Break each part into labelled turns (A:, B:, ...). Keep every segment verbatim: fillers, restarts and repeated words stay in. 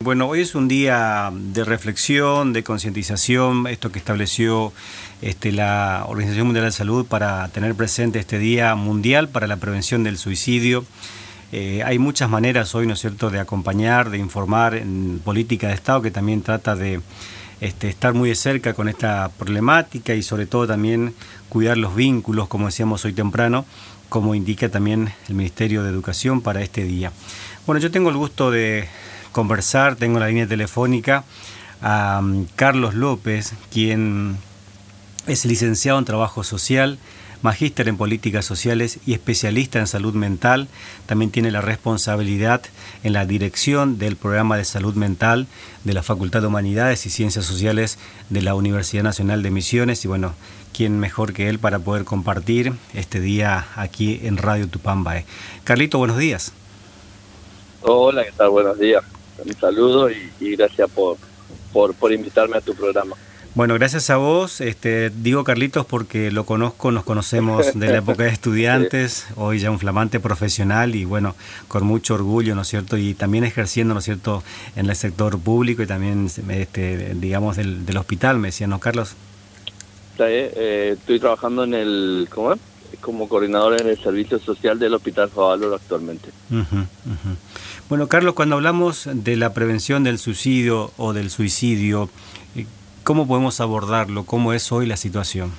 A: Bueno, hoy es un día de reflexión, de concientización, esto que estableció este, la Organización Mundial de la Salud para tener presente este Día Mundial para la Prevención del Suicidio. Eh, hay muchas maneras hoy, ¿no es cierto?, de acompañar, de informar en política de Estado, que también trata de este, estar muy de cerca con esta problemática y sobre todo también cuidar los vínculos, como decíamos hoy temprano, como indica también el Ministerio de Educación para este día. Bueno, yo tengo el gusto de conversar, tengo en la línea telefónica a um, Carlos López, quien es licenciado en Trabajo Social, magíster en Políticas Sociales y especialista en Salud Mental. También tiene la responsabilidad en la dirección del Programa de Salud Mental de la Facultad de Humanidades y Ciencias Sociales de la Universidad Nacional de Misiones. Y bueno, ¿quién mejor que él para poder compartir este día aquí en Radio Tupambaé? Carlito, buenos días.
B: Hola, ¿qué tal? Buenos días. Un saludo y, y gracias por, por, por invitarme a tu programa.
A: Bueno, gracias a vos. Este, digo Carlitos porque lo conozco, nos conocemos de la época de estudiantes, sí. Hoy ya un flamante profesional y bueno, con mucho orgullo, ¿no es cierto? Y también ejerciendo, ¿no es cierto?, en el sector público y también, este, digamos, del, del hospital, me decían, ¿no, Carlos?
B: Sí, eh, estoy trabajando en el, ¿cómo es? como coordinador en el servicio social del Hospital Favaloro actualmente.
A: Uh-huh, uh-huh. Bueno, Carlos, cuando hablamos de la prevención del suicidio o del suicidio, ¿cómo podemos abordarlo? ¿Cómo es hoy la situación?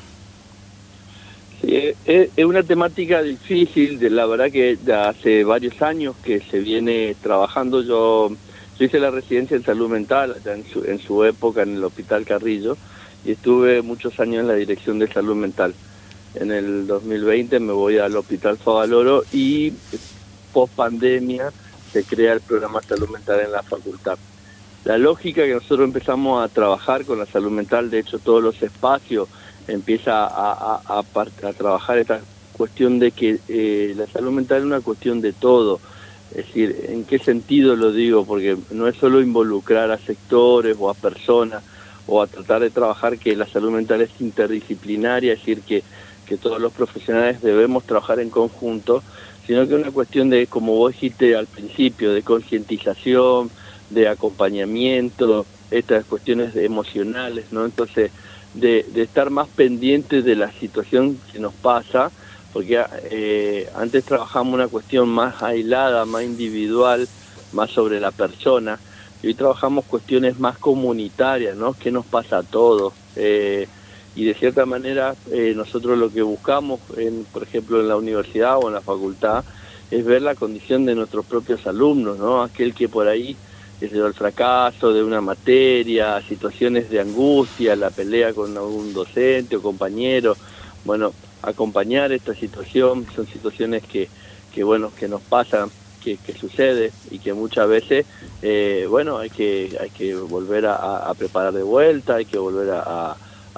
B: Sí, es, es una temática difícil, de la verdad que hace varios años que se viene trabajando. Yo, yo hice la residencia en salud mental allá en, su, en su época en el Hospital Carrillo y estuve muchos años en la dirección de salud mental. En el dos mil veinte me voy al Hospital Favaloro y post pandemia se crea el programa Salud Mental en la facultad. La lógica que nosotros empezamos a trabajar con la salud mental, de hecho todos los espacios empieza a, a, a, a trabajar esta cuestión de que eh, la salud mental es una cuestión de todo. Es decir, ¿en qué sentido lo digo? Porque no es solo involucrar a sectores o a personas o a tratar de trabajar que la salud mental es interdisciplinaria, es decir, que que todos los profesionales debemos trabajar en conjunto, sino que es una cuestión de, como vos dijiste al principio, de concientización, de acompañamiento, estas cuestiones emocionales, ¿no? Entonces, de, de estar más pendientes de la situación que nos pasa, porque eh, antes trabajamos una cuestión más aislada, más individual, más sobre la persona, y hoy trabajamos cuestiones más comunitarias, ¿no? ¿Qué nos pasa a todos? Eh, y de cierta manera eh, nosotros lo que buscamos, en, por ejemplo en la universidad o en la facultad, es ver la condición de nuestros propios alumnos, ¿no? Aquel que por ahí es el fracaso de una materia, situaciones de angustia, la pelea con algún docente o compañero, bueno, acompañar esta situación, son situaciones que, que bueno, que nos pasan, que, que sucede y que muchas veces, eh, bueno, hay que, hay que volver a, a preparar de vuelta, hay que volver a, a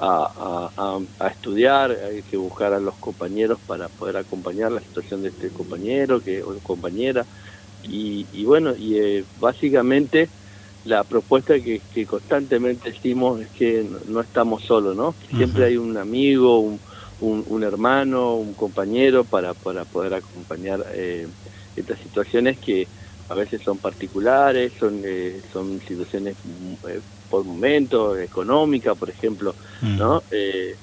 B: A, a, a estudiar, hay que buscar a los compañeros para poder acompañar la situación de este compañero que, o compañera y, y bueno, y eh, básicamente la propuesta que, que constantemente decimos es que no, no estamos solos, ¿no? Que siempre hay un amigo, un, un, un hermano, un compañero para, para poder acompañar eh, estas situaciones que a veces son particulares, son, eh, son situaciones eh, por momentos, económica, por ejemplo, ¿no? Mm. Eh,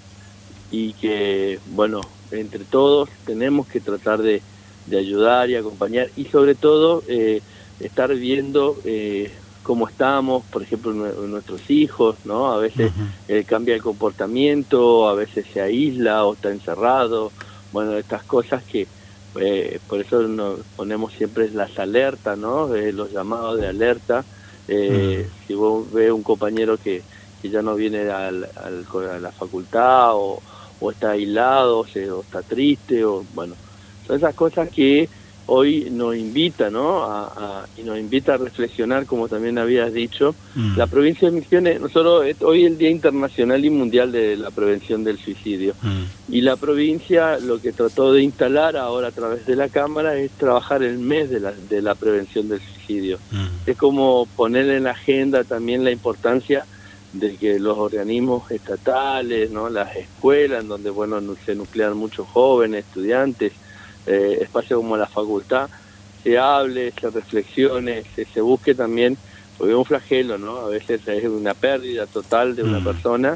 B: y que, bueno, entre todos tenemos que tratar de, de ayudar y acompañar y sobre todo eh, estar viendo eh, cómo estamos, por ejemplo, nuestros hijos, ¿no? A veces uh-huh. eh, cambia el comportamiento, a veces se aísla o está encerrado, bueno, estas cosas que eh, por eso nos ponemos siempre las alertas, ¿no? Eh, los llamados de alerta. Eh, mm. Si vos ves un compañero que, que ya no viene al, al, a la facultad o, o está aislado o, se, o está triste, o bueno, son esas cosas que hoy nos invita, ¿no? A, a, y nos invita a reflexionar, como también habías dicho. Mm. La provincia de Misiones, nosotros hoy es el Día Internacional y Mundial de la Prevención del Suicidio. Mm. Y la provincia lo que trató de instalar ahora a través de la Cámara es trabajar el mes de la, de la prevención del suicidio. Mm. Es como poner en la agenda también la importancia de que los organismos estatales, ¿no? Las escuelas, donde bueno se nuclean muchos jóvenes, estudiantes, Eh, espacios como la facultad, se hable, se reflexione, se, se busque también porque es un flagelo, ¿no? A veces es una pérdida total de una
A: mm.
B: persona,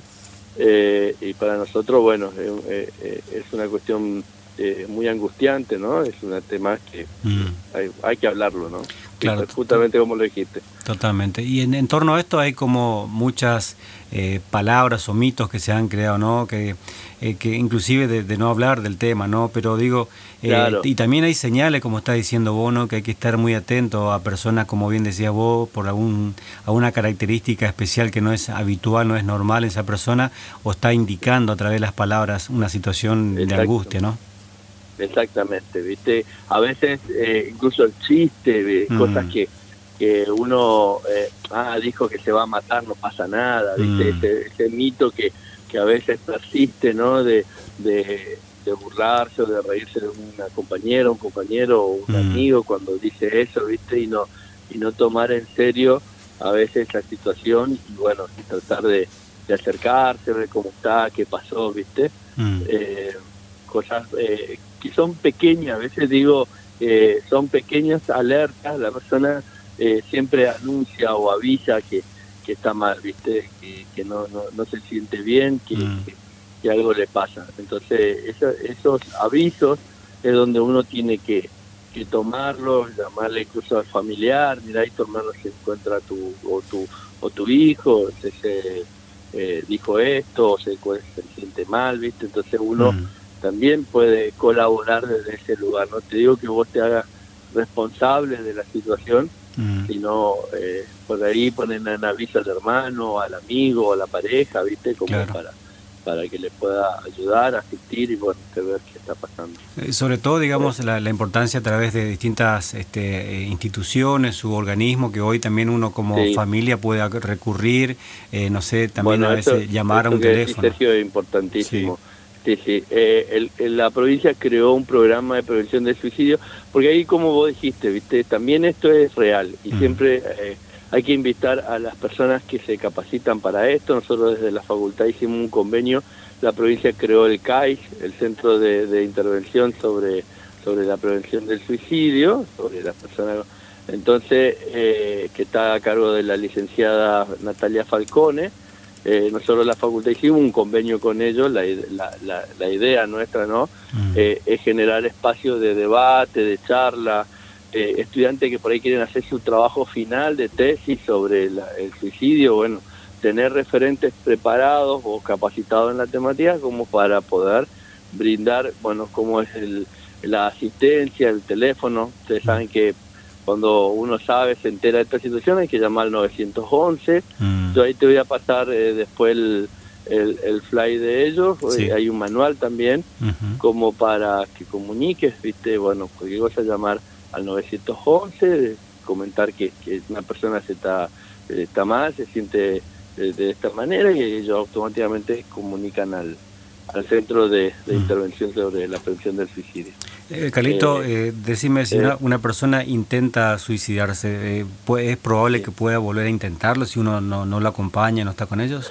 B: eh, y para nosotros, bueno, es, es una cuestión eh, muy angustiante, ¿no? Es un tema que
A: mm.
B: hay, hay que hablarlo, ¿no?
A: Claro,
B: justamente como lo dijiste.
A: Totalmente. Y en, en torno a esto hay como muchas eh, palabras o mitos que se han creado, ¿no? Que, eh, que inclusive de, de no hablar del tema, ¿no? Pero digo, eh,
B: Claro.
A: y también hay señales, como está diciendo vos, ¿no? Que hay que estar muy atento a personas, como bien decías vos, por algún alguna característica especial que no es habitual, no es normal en esa persona, o está indicando a través de las palabras una situación
B: Exacto.
A: de angustia, ¿no?
B: Exactamente, ¿viste? A veces eh, incluso el chiste, mm. cosas que, que uno eh, ah, dijo que se va a matar, no pasa nada, ¿viste? Mm. Ese, ese mito que, que a veces persiste, ¿no? De, de, de burlarse o de reírse de una compañera, un compañero o un mm. amigo cuando dice eso, ¿viste? Y no, y no tomar en serio a veces la situación y bueno, y tratar de, de acercarse, ver cómo está, qué pasó, ¿viste? Mm. Eh, cosas eh, que son pequeñas, a veces digo, eh, son pequeñas alertas, la persona eh, siempre anuncia o avisa que, que está mal, ¿viste? Que, que no, no, no se siente bien, que, mm. que, que algo le pasa. Entonces, eso, esos avisos es donde uno tiene que, que tomarlos, llamarle incluso al familiar, mira, y tomarlo si encuentra tu, o, tu, o tu hijo, se, se eh, dijo esto, o se, se siente mal, ¿viste? Entonces uno... Mm. también puede colaborar desde ese lugar. No te digo que vos te hagas responsable de la situación, mm. sino eh, por ahí ponen en aviso al hermano, al amigo, a la pareja, ¿viste? Como claro. para para que le pueda ayudar, asistir y bueno, ver qué está pasando.
A: Eh, sobre todo, digamos, sí. la, la importancia a través de distintas este, instituciones u organismos que hoy también uno como sí. familia puede recurrir, eh, no sé, también bueno, a veces eso, llamar eso a un teléfono.
B: Sergio, es importantísimo. Sí. Sí, sí. Eh, el, el, la provincia creó un programa de prevención del suicidio, porque ahí, como vos dijiste, viste, también esto es real y mm. siempre eh, hay que invitar a las personas que se capacitan para esto. Nosotros desde la facultad hicimos un convenio, la provincia creó el C A I S, el Centro de, de Intervención sobre, sobre la Prevención del Suicidio, sobre las personas, entonces, eh, que está a cargo de la licenciada Natalia Falcone. Eh, nosotros la facultad hicimos un convenio con ellos, la, la, la, la idea nuestra no mm. eh, es generar espacios de debate, de charla, eh, estudiantes que por ahí quieren hacer su trabajo final de tesis sobre la, el suicidio, bueno, tener referentes preparados o capacitados en la temática como para poder brindar, bueno, como es el, la asistencia, el teléfono. Ustedes saben que cuando uno sabe, se entera de esta situación, hay que llamar al nueve once. Mm. Yo ahí te voy a pasar eh, después el, el, el fly de ellos. Sí. Eh, hay un manual también, uh-huh. como para que comuniques, ¿viste? Bueno, cualquier cosa, llamar al nueve once, comentar que, que una persona se está, está mal, se siente de, de esta manera, y ellos automáticamente comunican al, al Centro de, de mm. Intervención sobre la Prevención del Suicidio.
A: Eh, Carlito, eh, eh, decime, si eh, una, una persona intenta suicidarse, eh, ¿es probable sí. que pueda volver a intentarlo si uno no, no lo acompaña, no está con ellos?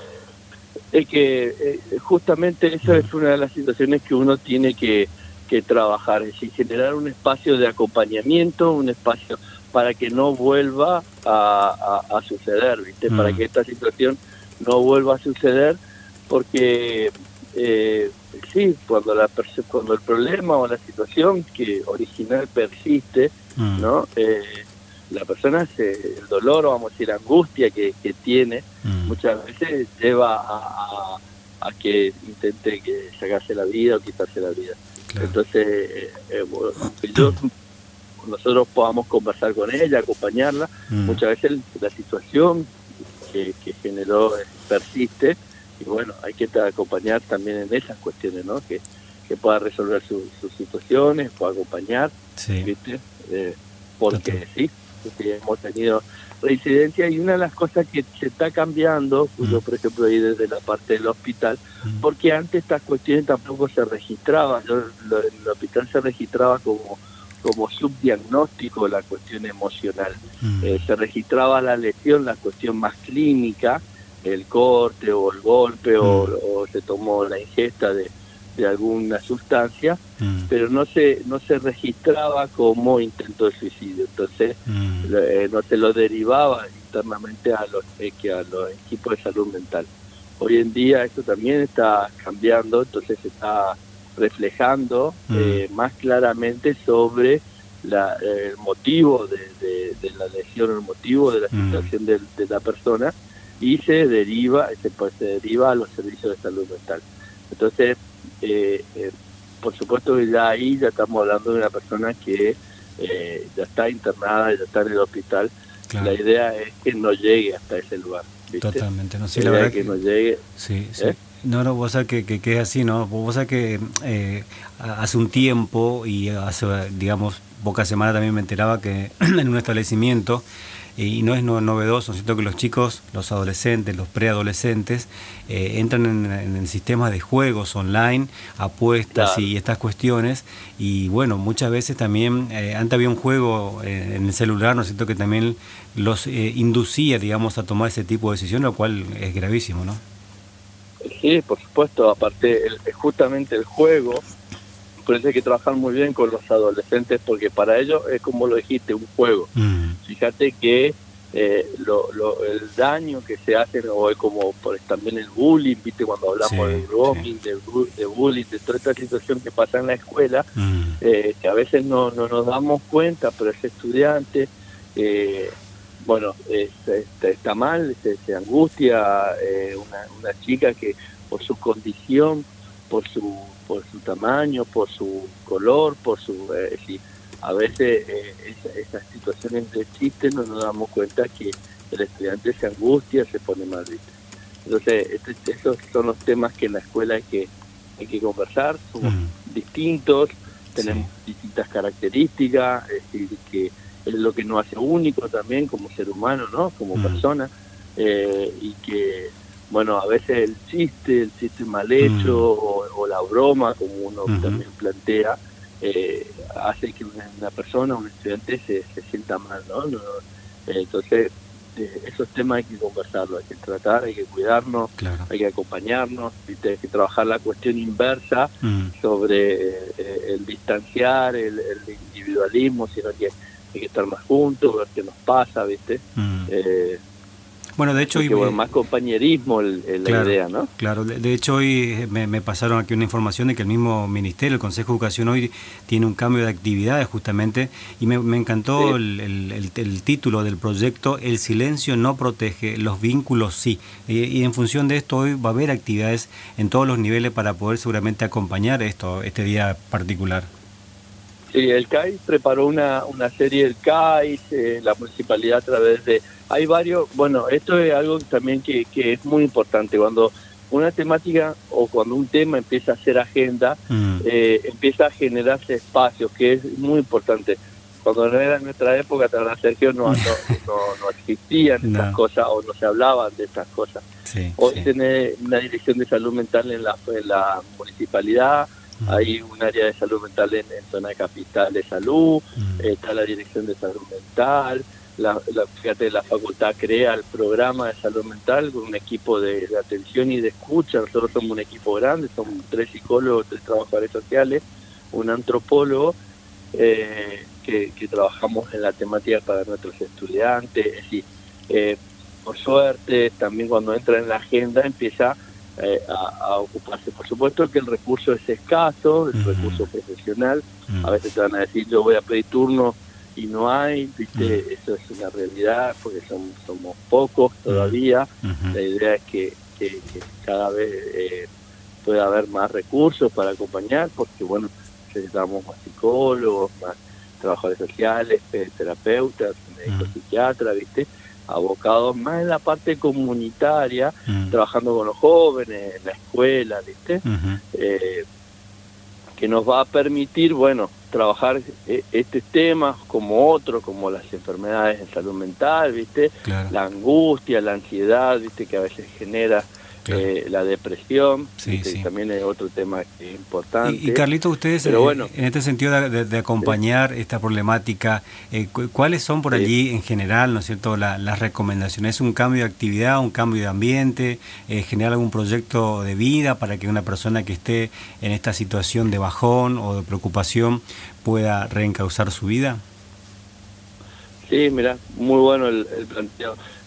B: Es que eh, justamente esa mm. es una de las situaciones que uno tiene que, que trabajar, es decir, generar un espacio de acompañamiento, un espacio para que no vuelva a, a, a suceder, ¿viste? Mm. Para que esta situación no vuelva a suceder, porque... Eh, sí, cuando la cuando el problema o la situación que original persiste, mm. ¿no? Eh, la persona, se, el dolor, o vamos a decir, angustia que, que tiene, mm. muchas veces lleva a, a, a que intente que sacarse la vida o quitarse la vida. Claro. Entonces, eh, eh, bueno, yo, nosotros podamos conversar con ella, acompañarla, mm. muchas veces la situación que, que generó eh, persiste. Y bueno, hay que acompañar también en esas cuestiones, ¿no? Que, que pueda resolver su, sus situaciones, pueda acompañar, sí. ¿viste? Eh, porque sí, porque hemos tenido reincidencia, y una de las cosas que se está cambiando, mm. yo por ejemplo ahí desde la parte del hospital, mm. porque antes estas cuestiones tampoco se registraban, yo, lo, en el hospital se registraba como, como subdiagnóstico la cuestión emocional, mm. eh, se registraba la lesión, la cuestión más clínica, el corte o el golpe mm. o, o se tomó la ingesta de, de alguna sustancia, mm. pero no se no se registraba como intento de suicidio, entonces mm. eh, no se lo derivaba, internamente a los, eh, que a los equipos de salud mental. Hoy en día esto también está cambiando, entonces se está reflejando mm. eh, más claramente sobre la, eh, el motivo de, de, de la lesión, el motivo de la situación mm. de, de la persona, y se deriva, se, pues, se deriva a los servicios de salud mental. Entonces, eh, eh, por supuesto que ya ahí ya estamos hablando de una persona que eh, ya está internada, ya está en el hospital. Claro. La idea es que no llegue hasta ese lugar, ¿viste?
A: Totalmente, no, sí,
B: la,
A: la verdad
B: que,
A: que
B: no llegue.
A: Sí, sí.
B: ¿Eh?
A: No, no, vos sabés que, que, que es así, ¿no? Vos sabés que eh, hace un tiempo, y hace, digamos, pocas semanas también me enteraba que en un establecimiento, y no es no, novedoso, ¿cierto? Que los chicos, los adolescentes, los preadolescentes, eh, entran en, en sistemas de juegos online, apuestas, claro, y estas cuestiones, y bueno, muchas veces también, eh, antes había un juego eh, en el celular, ¿no es cierto?, que también los eh, inducía, digamos, a tomar ese tipo de decisiones, lo cual es gravísimo, ¿no?
B: Sí, por supuesto, aparte, el, justamente el juego, por eso hay que trabajar muy bien con los adolescentes, porque para ellos es, como lo dijiste, un juego. Mm. Fíjate que eh, lo, lo, el daño que se hace, o es como por, también el bullying, viste, cuando hablamos sí, del grooming, sí. de, de bullying, de toda esta situación que pasa en la escuela, mm. eh, que a veces no, no nos damos cuenta, pero ese estudiante, eh, bueno, es, está, está mal, se, se angustia, eh, una, una chica que por su condición, por su por su tamaño, por su color, por su eh, sí, a veces eh, esa, esas situaciones existen, no nos damos cuenta que el estudiante se angustia, se pone mal, ¿viste? Entonces, este, esos son los temas que en la escuela hay que hay que conversar, somos mm. distintos, tenemos sí. distintas características, es decir, que es lo que nos hace único también como ser humano, ¿no? Como mm. persona, eh, y que bueno, a veces el chiste, el chiste mal hecho, mm. o, o la broma, como uno mm-hmm. también plantea, eh, hace que una, una persona, un estudiante se, se sienta mal, ¿no? no eh, entonces, eh, esos temas hay que conversarlos, hay que tratar, hay que cuidarnos, claro. hay que acompañarnos, ¿viste? Hay que trabajar la cuestión inversa mm. sobre eh, el distanciar, el, el individualismo, sino que hay que estar más juntos, ver qué nos pasa, ¿viste? Mm. Eh,
A: Bueno, de hecho hoy...
B: Porque, bueno, más compañerismo el, el,
A: claro,
B: la idea, ¿no?
A: Claro, de, de hecho hoy me, me pasaron aquí una información de que el mismo Ministerio, el Consejo de Educación hoy tiene un cambio de actividades justamente, y me, me encantó sí. el, el, el, el título del proyecto, El silencio no protege, los vínculos sí. Y, y en función de esto hoy va a haber actividades en todos los niveles para poder seguramente acompañar esto este día particular.
B: Sí, el C A I preparó una, una serie del C A I, eh, la municipalidad a través de... Hay varios, bueno, esto es algo también que, que es muy importante, cuando una temática o cuando un tema empieza a ser agenda, mm. eh, empieza a generarse espacios, que es muy importante. Cuando era en nuestra época, tal Sergio, no, no, no, no existían no. estas cosas o no se hablaban de estas cosas. Sí, Hoy sí. tiene una dirección de salud mental en la, en la municipalidad, mm. hay un área de salud mental en, en zona de capital de salud, mm. está la dirección de salud mental. La, la, fíjate, la facultad crea el programa de salud mental con un equipo de, de atención y de escucha. Nosotros somos un equipo grande, somos tres psicólogos, tres trabajadores sociales, un antropólogo, eh, que, que trabajamos en la temática para nuestros estudiantes. Es decir, eh, por suerte, también cuando entra en la agenda empieza eh, a, a ocuparse. Por supuesto que el recurso es escaso, el uh-huh. recurso profesional. Uh-huh. A veces te van a decir, yo voy a pedir turno y no hay, ¿viste? Mm. Eso es una realidad, porque son, somos pocos todavía. Mm. La idea es que, que, que cada vez eh, pueda haber más recursos para acompañar, porque bueno, necesitamos más psicólogos, más trabajadores sociales, terapeutas, médicos, mm. psiquiatras, ¿viste? Abocados más en la parte comunitaria, mm. trabajando con los jóvenes, en la escuela, ¿viste? Mm-hmm. Eh, que nos va a permitir, bueno, trabajar estos temas como otros, como las enfermedades en salud mental, ¿viste? Claro. La angustia, la ansiedad, ¿viste? Que a veces genera claro. eh, la depresión, sí, sí. también es otro tema que es importante.
A: Y, y Carlito, ustedes, Pero, bueno, en este sentido de, de, de acompañar sí. esta problemática, eh, ¿cuáles son por sí. allí en general, ¿no es cierto?, la, las recomendaciones? ¿Es un cambio de actividad, un cambio de ambiente, eh, generar algún proyecto de vida para que una persona que esté en esta situación de bajón o de preocupación pueda reencauzar su vida?
B: Sí, mira, muy bueno el, el planteo.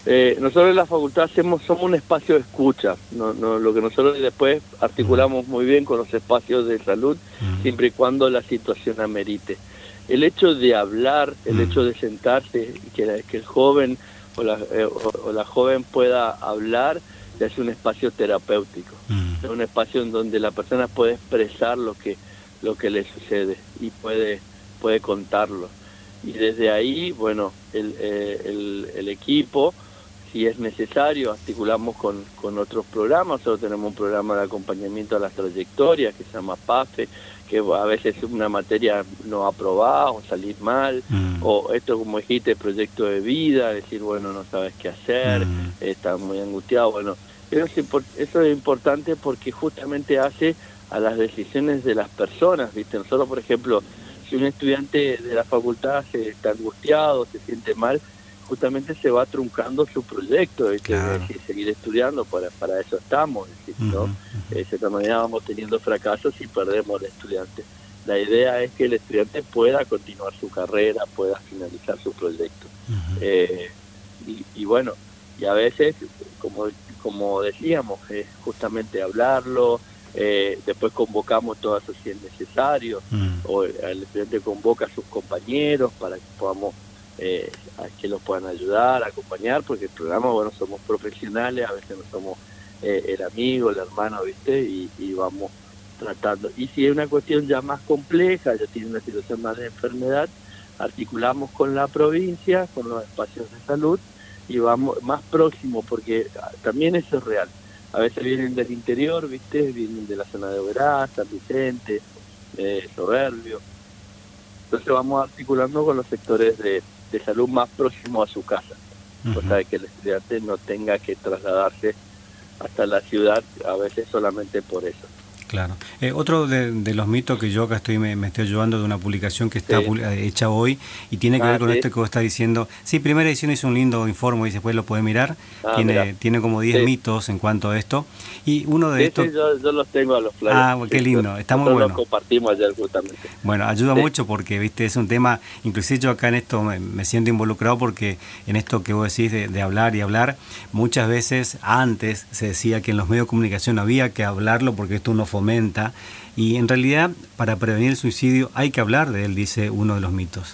B: Eh, nosotros en la facultad hacemos, somos un espacio de escucha, no, no, lo que nosotros después articulamos muy bien con los espacios de salud, uh-huh. siempre y cuando la situación amerite. El hecho de hablar, el uh-huh. hecho de sentarse, que, que el joven o la, eh, o, o la joven pueda hablar, ya es un espacio terapéutico, uh-huh. es un espacio en donde la persona puede expresar lo que, lo que le sucede y puede, puede contarlo. Y desde ahí, bueno, el, eh, el, el equipo, si es necesario, articulamos con, con otros programas. Nosotros tenemos un programa de acompañamiento a las trayectorias que se llama PAFE, que a veces es una materia no aprobada o salir mal, mm. o esto, como dijiste, proyecto de vida, decir, bueno, no sabes qué hacer, mm. estás muy angustiado. Bueno, eso es, import- eso es importante porque justamente hace a las decisiones de las personas, ¿viste? Nosotros, por ejemplo, si un estudiante de la facultad se está angustiado, se siente mal, justamente se va truncando su proyecto, ¿viste? Claro. Es decir, seguir estudiando, para para eso estamos, es decir, ¿no? Uh-huh. Eh, de cierta manera vamos teniendo fracasos y perdemos al estudiante. La idea es que el estudiante pueda continuar su carrera, pueda finalizar su proyecto. Uh-huh. Eh, y, y bueno, y a veces, como, como decíamos, es justamente hablarlo, eh, después convocamos todo eso si es necesario, uh-huh. o el estudiante convoca a sus compañeros para que podamos Eh, a que los puedan ayudar, acompañar, porque el programa, bueno, somos profesionales, a veces no somos eh, el amigo, el hermano, ¿viste? Y, y vamos tratando. Y si es una cuestión ya más compleja, ya tiene una situación más de enfermedad, articulamos con la provincia, con los espacios de salud, y vamos más próximo, porque también eso es real. A veces vienen del interior, ¿viste? Vienen de la zona de Oberá, San Vicente, eh, Soberbio. Entonces vamos articulando con los sectores de de salud más próximo a su casa, uh-huh. cosa de que el estudiante no tenga que trasladarse hasta la ciudad, a veces solamente por eso.
A: Claro. Eh, otro de, de los mitos que yo acá estoy me, me estoy ayudando de una publicación que está sí. hecha hoy y tiene que ah, ver con sí. esto que vos estás diciendo. Sí, primera edición hizo un lindo informe y después lo puede mirar. Ah, tiene tiene como diez sí. mitos en cuanto a esto. Y uno de
B: sí,
A: estos...
B: Sí, yo, yo los tengo a los flyers.
A: Ah, qué lindo.
B: Sí,
A: está muy bueno.
B: Los compartimos ayer justamente.
A: Bueno, ayuda
B: sí.
A: mucho porque, viste, es un tema, inclusive yo acá en esto me, me siento involucrado porque en esto que vos decís de, de hablar y hablar, muchas veces antes se decía que en los medios de comunicación había que hablarlo porque esto uno fomenta. Y en realidad, para prevenir el suicidio hay que hablar de él, dice uno de los mitos.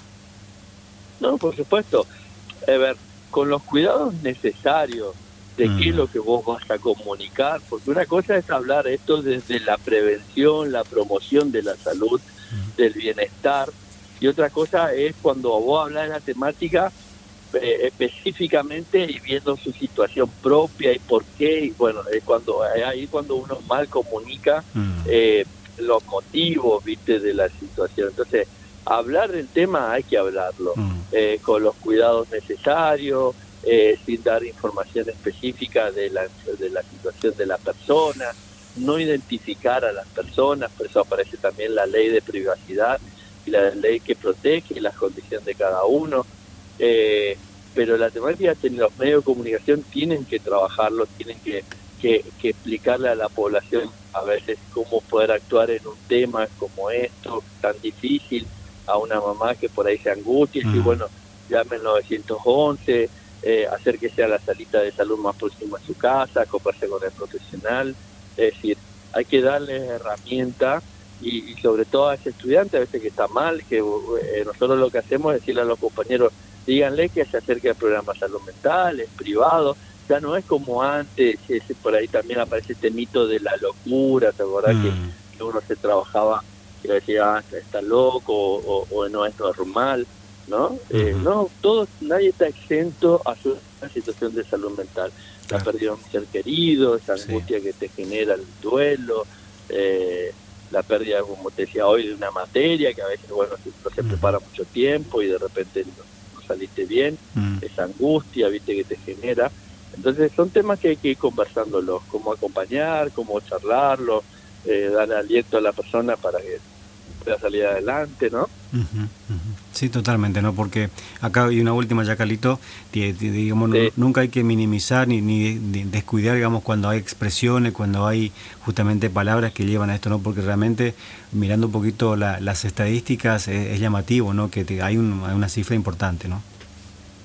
B: No, por supuesto. A ver, con los cuidados necesarios de mm. qué es lo que vos vas a comunicar, porque una cosa es hablar esto desde la prevención, la promoción de la salud, mm. del bienestar, y otra cosa es cuando vos hablas de la temática eh, específicamente y viendo su situación propia y por qué, y bueno, es cuando ahí cuando uno mal comunica mm. eh, los motivos, viste, de la situación. Entonces, hablar del tema hay que hablarlo, mm. eh, con los cuidados necesarios, eh, sin dar información específica de la, de la situación de la persona, no identificar a las personas, por eso aparece también la ley de privacidad y la ley que protege las condiciones de cada uno, eh, pero la temática de los medios de comunicación tienen que trabajarlo, tienen que Que, que explicarle a la población a veces cómo poder actuar en un tema como esto, tan difícil, a una mamá que por ahí se angustia y mm. bueno, llame al nueve once, eh, hacer que sea la salita de salud más próxima a su casa, acoparse con el profesional, es decir, hay que darle herramientas y, y sobre todo a ese estudiante a veces que está mal, que eh, nosotros lo que hacemos es decirle a los compañeros, díganle que se acerque al programa de salud mental, es privado. Ya no es como antes, ese, por ahí también aparece este mito de la locura, ¿te acordás? Mm. Que, que uno se trabajaba y decía, ah, está loco o, o no es normal, ¿no? Uh-huh. Eh, no, todos, nadie está exento a su una situación de salud mental. La claro. pérdida de un ser querido, esa angustia sí. que te genera el duelo, eh, la pérdida, como te decía hoy, de una materia que a veces, bueno, no se uh-huh. prepara mucho tiempo y de repente no, no saliste bien, uh-huh. esa angustia, viste, que te genera. Entonces son temas que hay que ir conversándolos, cómo acompañar, cómo charlarlos, eh, dar aliento a la persona para que pueda salir adelante, ¿no?
A: Uh-huh, uh-huh. Sí, totalmente, ¿no? Porque acá hay una última ya, Carlito, digamos, sí. nunca hay que minimizar ni, ni descuidar, digamos, cuando hay expresiones, cuando hay justamente palabras que llevan a esto, ¿no? Porque realmente, mirando un poquito la, las estadísticas, es, es llamativo, ¿no? Que te, hay, un, hay una cifra importante, ¿no?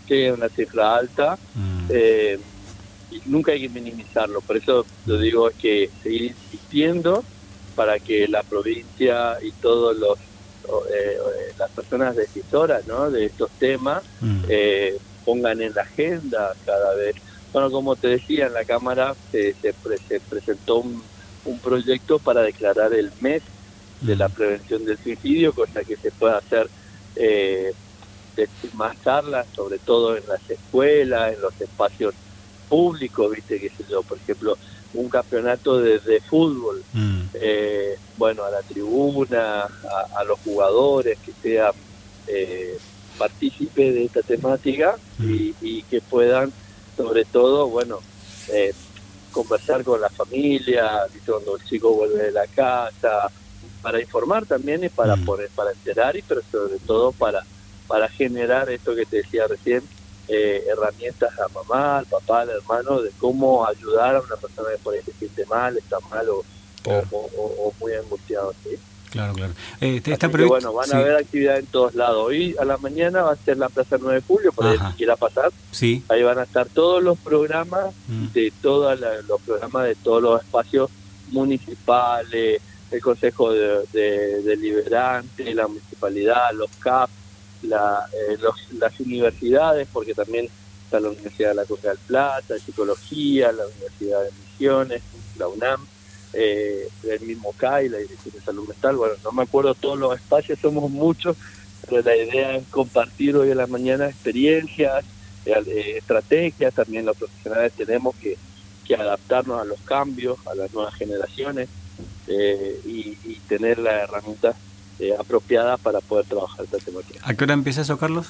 B: Sí, es una cifra alta. Mm. Eh, y nunca hay que minimizarlo. Por eso lo digo, es que seguir insistiendo para que la provincia y todos los eh, las personas decisoras, ¿no?, de estos temas mm. eh, pongan en la agenda cada vez. Bueno, como te decía, en la Cámara se, se, pre, se presentó un, un proyecto para declarar el mes de la prevención del suicidio, cosa que se pueda hacer eh, más charlas, sobre todo en las escuelas, en los espacios públicos, viste, qué sé yo, por ejemplo, un campeonato de, de fútbol, mm. eh, bueno, a la tribuna, a, a los jugadores que sean eh, partícipes de esta temática mm. y, y que puedan, sobre todo, bueno, eh, conversar con la familia, ¿viste? Cuando el chico vuelve de la casa, para informar también y para mm. poner, para enterar, y pero sobre todo para, para generar esto que te decía recién, Eh, herramientas a mamá, al papá, al hermano, de cómo ayudar a una persona que por ahí se siente mal, está mal o, claro. o, o, o muy angustiado, ¿sí?
A: Claro, claro. Eh,
B: Así que, bueno, van sí. a haber actividad en todos lados. Hoy a la mañana va a ser la Plaza nueve de Julio, por ahí si quiera pasar.
A: Sí.
B: Ahí van a estar todos los programas, mm. de todos los programas de todos los espacios municipales, el Consejo de, de, Deliberante, la municipalidad, los C A P, La, eh, los, las universidades, porque también está la Universidad de la Costa del Plata, de Psicología, la Universidad de Misiones, la UNAM, eh, el mismo C A I, la Dirección de Salud Mental. Bueno, no me acuerdo todos los espacios, somos muchos, pero la idea es compartir hoy en la mañana experiencias, eh, estrategias. También los profesionales tenemos que, que adaptarnos a los cambios, a las nuevas generaciones, eh, y, y tener la herramienta Eh, apropiada para poder trabajar esta temática.
A: ¿A qué hora empieza eso, Carlos?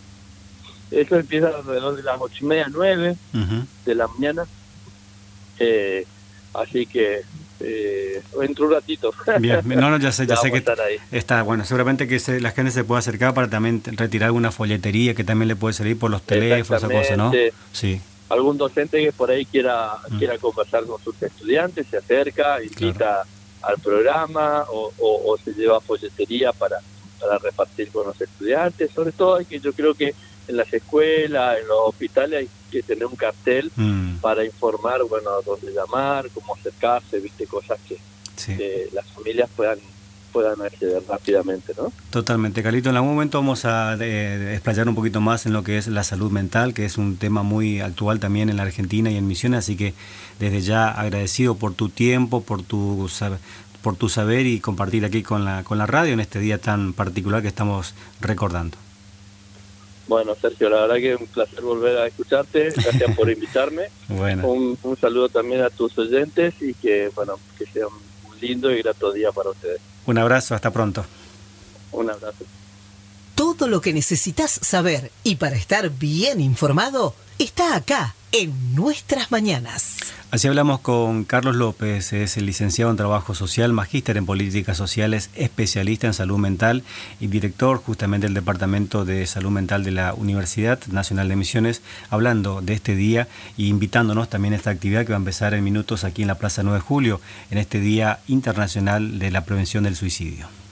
B: Eso empieza alrededor de las ocho y media, nueve uh-huh. de la mañana. Eh, así que eh, entro un ratito.
A: Bien, no, no, ya sé, ya, ya sé que está, bueno, seguramente que se, la gente se puede acercar para también retirar alguna folletería que también le puede servir por los teléfonos, esa cosa, ¿no? Sí.
B: Algún docente que por ahí quiera, uh-huh. quiera conversar con sus estudiantes, se acerca, invita, claro, al programa o, o, o se lleva folletería para, para repartir con los estudiantes. Sobre todo hay que, yo creo que en las escuelas, en los hospitales hay que tener un cartel mm. para informar, bueno, a dónde llamar, cómo acercarse, viste, cosas que, sí. que las familias puedan puedan acceder rápidamente, ¿no?
A: Totalmente, Carlito. En algún momento vamos a de, de explayar un poquito más en lo que es la salud mental, que es un tema muy actual también en la Argentina y en Misiones, así que desde ya agradecido por tu tiempo, por tu por tu saber y compartir aquí con la con la radio en este día tan particular que estamos recordando.
B: Bueno, Sergio, la verdad que es un placer volver a escucharte. Gracias por invitarme.
A: Bueno.
B: Un, un saludo también a tus oyentes y que, bueno, que sea un lindo y grato día para ustedes.
A: Un abrazo, hasta pronto.
B: Un abrazo.
C: Todo lo que necesitas saber y para estar bien informado está acá en Nuestras Mañanas.
A: Así hablamos con Carlos López, es el licenciado en Trabajo Social, magíster en Políticas Sociales, especialista en Salud Mental y director justamente del Departamento de Salud Mental de la Universidad Nacional de Misiones, hablando de este día y invitándonos también a esta actividad que va a empezar en minutos aquí en la Plaza nueve de Julio, en este Día Internacional de la Prevención del Suicidio.